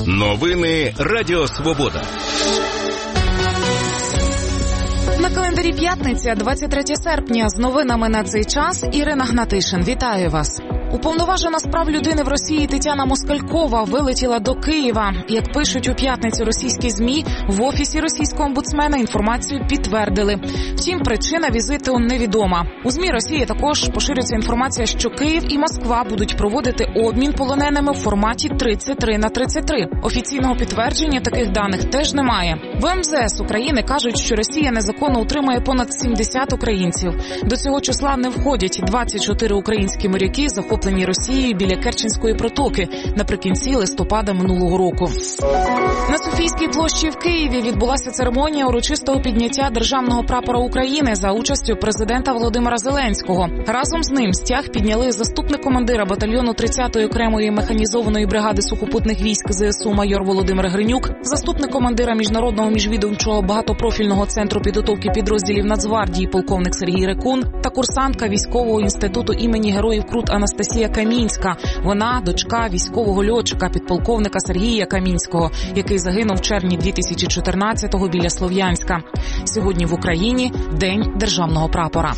Новини Радіо Свобода. На календарі п'ятниця, 23 серпня. З новинами на цей час Ірина Гнатишин. Вітаю вас. Уповноважена з прав людини в Росії Тетяна Москалькова вилетіла до Києва. Як пишуть у п'ятницю російські ЗМІ, в офісі російського омбудсмена інформацію підтвердили. Втім, причина візиту невідома. У ЗМІ Росії також поширюється інформація, що Київ і Москва будуть проводити обмін полоненими в форматі 33/33. Офіційного підтвердження таких даних теж немає. В МЗС України кажуть, що Росія незаконно утримує понад 70 українців. До цього числа не входять 24 українські моряки, захоплені Росією біля Керченської протоки наприкінці листопада минулого року. На Софійській площі в Києві відбулася церемонія урочистого підняття державного прапора України за участю президента Володимира Зеленського. Разом з ним стяг підняли заступник командира батальйону 30-ї окремої механізованої бригади сухопутних військ ЗСУ майор Володимир Гринюк, заступник командира міжнародного міжвідомчого багатопрофільного центру підготовки підрозділів Нацгвардії полковник Сергій Рекун та курсантка військового інституту імені Героїв Крут Анастасія Камінська. Вона дочка військового льотчика підполковника Сергія Камінського, який загинув в червні 2014-го біля Слов'янська. Сьогодні в Україні День державного прапора.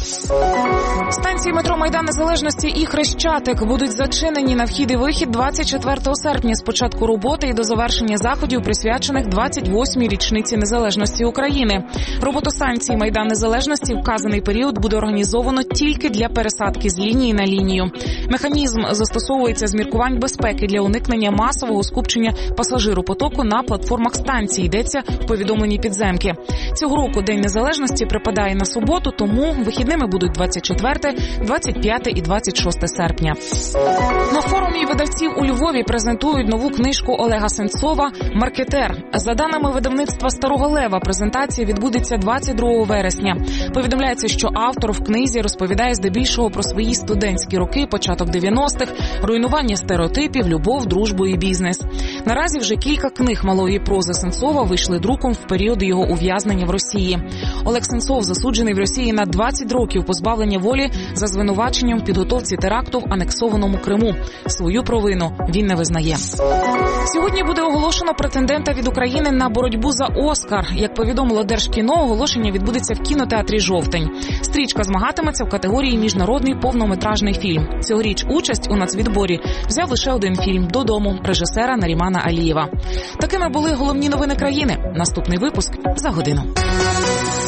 Станції метро Майдан Незалежності і Хрещатик будуть зачинені на вхід і вихід 24 серпня з початку роботи і до завершення заходів, присвячених 28-й річниці незалежності України. Роботу станції Майдан Незалежності вказаний період буде організовано тільки для пересадки з лінії на лінію. Механізм застосовується з міркувань безпеки для уникнення масового скупчення пасажиропотоку на платформах станції, йдеться в повідомленні підземки. Цього року День Незалежності припадає на суботу, тому вихідними будуть 24, 25 і 26 серпня. На форумі видавців у Львові презентують нову книжку Олега Сенцова «Маркетер». За даними видавництва Старого Лева, презентація відбудеться 22 вересня. Повідомляється, що автор в книзі розповідає здебільшого про свої студентські роки, початок 90-х, руйнування стереотипів, любов, дружбу і бізнес. Наразі вже кілька книг малої прози Сенцова вийшли друком в період його ув'язнення в Росії. Олег Сенцов засуджений в Росії на 20 років позбавлення волі за звинуваченням в підготовці теракту в анексованому Криму. Свою провину він не визнає. Сьогодні буде оголошено претендента від України на боротьбу за Оскар. Як повідомило Держкіно, оголошення відбудеться в кінотеатрі «Жовтень». Стрічка змагатиметься в категорії «Міжнародний повнометражний фільм». Цьогоріч участь у нацвідборі взяв лише один фільм «Додому» режисера Нарімана Алієва. Такими були головні новини країни. Наступний випуск за годину.